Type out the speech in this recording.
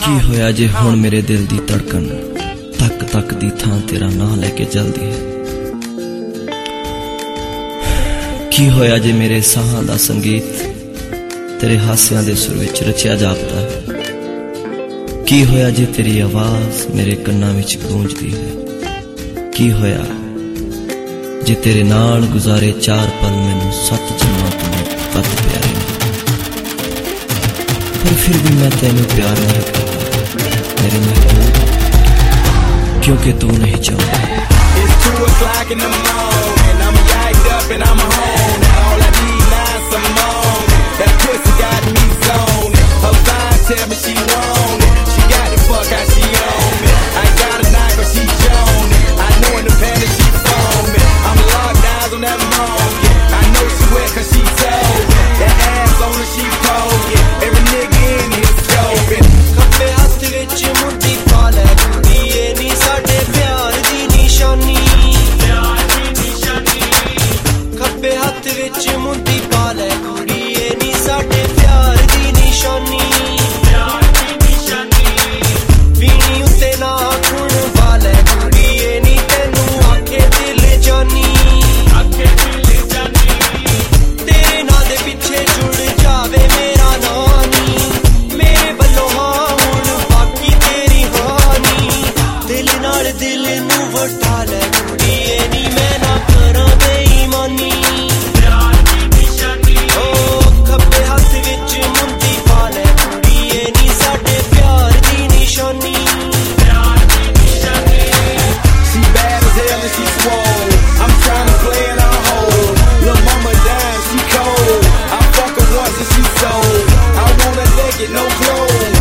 की होया जे हुण मेरे दिल दी धड़कन तक तक दी थां तेरा नां लैके चलदी है। की होया जे मेरे साहां दा संगीत तेरे हास्यां दे सुर विच रचिया जापदा है। की होया जे तेरी आवाज मेरे कन्नां विच गूंजदी है। की होया जे तेरे नाल गुजारे 4 पल मैनू 7 जन्मां तो वध प्यारे ने। पर फिर भी मैं तेनू प्यार नहीं करता मेरे महबूब, क्योंकि तू नहीं चाहता। It's 2 o'clock in the morning, I'm yacked up and I'm home. All I need now is some more. That pussy got me zoning. Her vibe tell me she want it. She got the fuck how she own it. I ain't got a knock or she joning. I know in the panic she foaming. I'm locked down on that moan. I know she wet cause she told me. That ass on her she poking. Every nigga in here scoping. खब्बे हाथ विच मुंडी पा लै कुड़िए नी साडे प्यार दी निशानी। खब्बे हाथ विच मुंडी पा लै कुड़िए नी साडे प्यार दी निशानी। पीनी उत्ते ना खुण वाले कुड़िए नी तैनू आखे दिल जानी। तेरे नां दे पिछे जुड़ जावे मेरा नानी। मेरे बल्लों हाँ हुण बाकी तेरी हानी। दिल नाल दिल नू वटा लै कुड़िए नी मैं ना करां बेईमानी। ओ खब्बे हाथ विच मुंदी पा लै कुड़िए नी साडे प्यार दी निशानी। She bad as hell and she swole. I'm tryna play in her hole. Lil' mama down, she cold. I fuck her once and she sold. I wanna naked, no clothes.